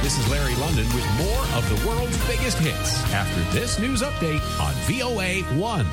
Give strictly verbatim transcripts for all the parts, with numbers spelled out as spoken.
This is Larry London with more of the world's biggest hits after this news update on V O A one.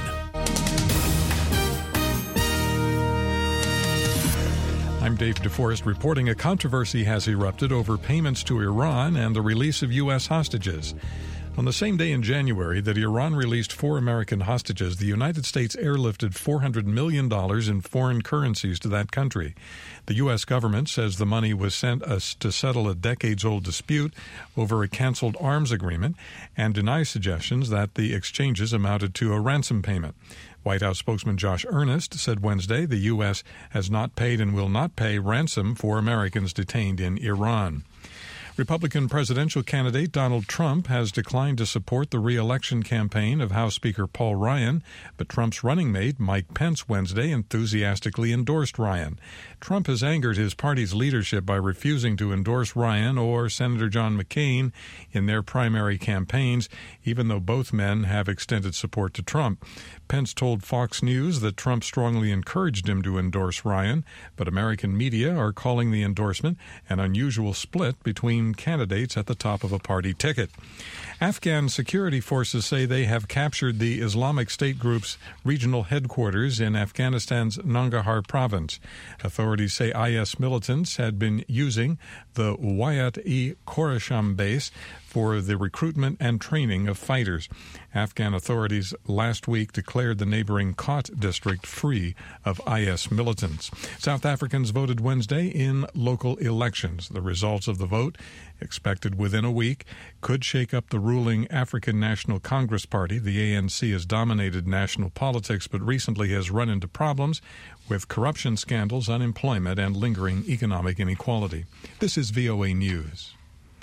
I'm Dave DeForest reporting a controversy has erupted over payments to Iran and the release of U S hostages. On the same day in January that Iran released four American hostages, the United States airlifted four hundred million dollars in foreign currencies to that country. The U S government says the money was sent us to settle a decades-old dispute over a canceled arms agreement and denies suggestions that the exchanges amounted to a ransom payment. White House spokesman Josh Earnest said Wednesday the U S has not paid and will not pay ransom for Americans detained in Iran. Republican presidential candidate Donald Trump has declined to support the re-election campaign of House Speaker Paul Ryan, but Trump's running mate Mike Pence Wednesday enthusiastically endorsed Ryan. Trump has angered his party's leadership by refusing to endorse Ryan or Senator John McCain in their primary campaigns, even though both men have extended support to Trump. Pence told Fox News that Trump strongly encouraged him to endorse Ryan, but American media are calling the endorsement an unusual split between candidates at the top of a party ticket. Afghan security forces say they have captured the Islamic State group's regional headquarters in Afghanistan's Nangarhar province. Authorities say I S militants had been using the Wayat-e-Khorasham base for the recruitment and training of fighters. Afghan authorities last week declared the neighboring Kut district free of I S militants. South Africans voted Wednesday in local elections. The results of the vote, expected within a week, could shake up the ruling African National Congress Party. The A N C has dominated national politics, but recently has run into problems with corruption scandals, unemployment, and lingering economic inequality. This is V O A News.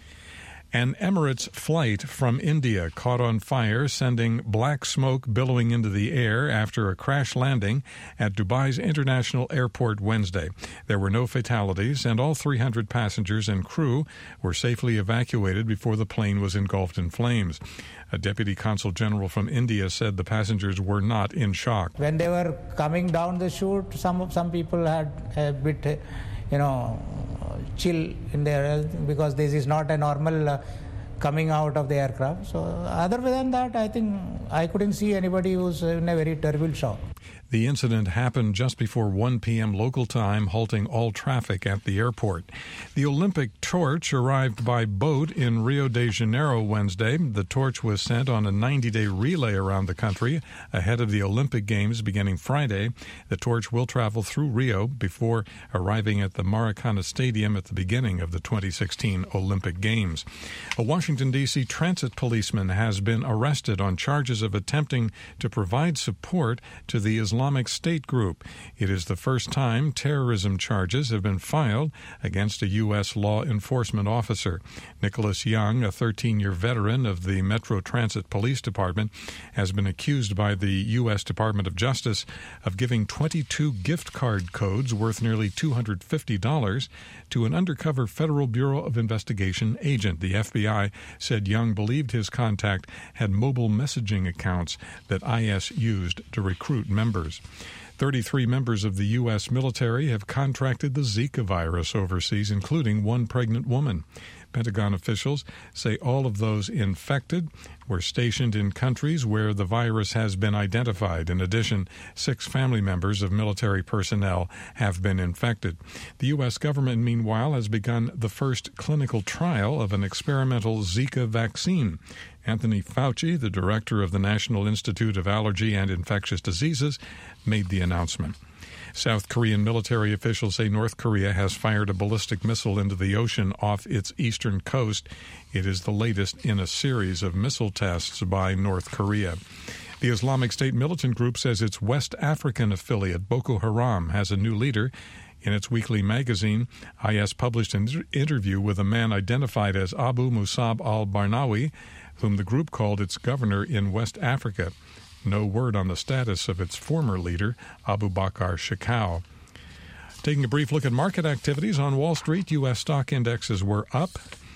An Emirates flight from India caught on fire, sending black smoke billowing into the air after a crash landing at Dubai's International Airport Wednesday. There were no fatalities, and all three hundred passengers and crew were safely evacuated before the plane was engulfed in flames. A deputy consul general from India said the passengers were not in shock. When they were coming down the chute, some some people had a bit, you know, chill in their health because this is not a normal uh, coming out of the aircraft. So other than that, I think I couldn't see anybody who's in a very terrible shock. The incident happened just before one p.m. local time, halting all traffic at the airport. The Olympic torch arrived by boat in Rio de Janeiro Wednesday. The torch was sent on a ninety-day relay around the country ahead of the Olympic Games beginning Friday. The torch will travel through Rio before arriving at the Maracana Stadium at the beginning of the twenty sixteen Olympic Games. A Washington, D C transit policeman has been arrested on charges of attempting to provide support to the Islamic Islamic State group. It is the first time terrorism charges have been filed against a U S law enforcement officer. Nicholas Young, a thirteen-year veteran of the Metro Transit Police Department, has been accused by the U S Department of Justice of giving twenty-two gift card codes worth nearly two hundred fifty dollars to an undercover Federal Bureau of Investigation agent. The F B I said Young believed his contact had mobile messaging accounts that I S used to recruit members. thirty-three members of the U S military have contracted the Zika virus overseas, including one pregnant woman. Pentagon officials say all of those infected were stationed in countries where the virus has been identified. In addition, six family members of military personnel have been infected. The U S government, meanwhile, has begun the first clinical trial of an experimental Zika vaccine. Anthony Fauci, the director of the National Institute of Allergy and Infectious Diseases, made the announcement. South Korean military officials say North Korea has fired a ballistic missile into the ocean off its eastern coast. It is the latest in a series of missile tests by North Korea. The Islamic State militant group says its West African affiliate, Boko Haram, has a new leader. In its weekly magazine, I S published an interview with a man identified as Abu Musab al-Barnawi, whom the group called its governor in West Africa. No word on the status of its former leader, Abu Bakr Shekau. Taking a brief look at market activities on Wall Street, U S stock indexes were up,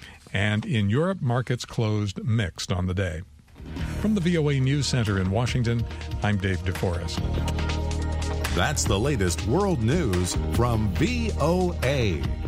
and in Europe, markets closed mixed on the day. From the V O A News Center in Washington, I'm Dave DeForest. That's the latest world news from V O A.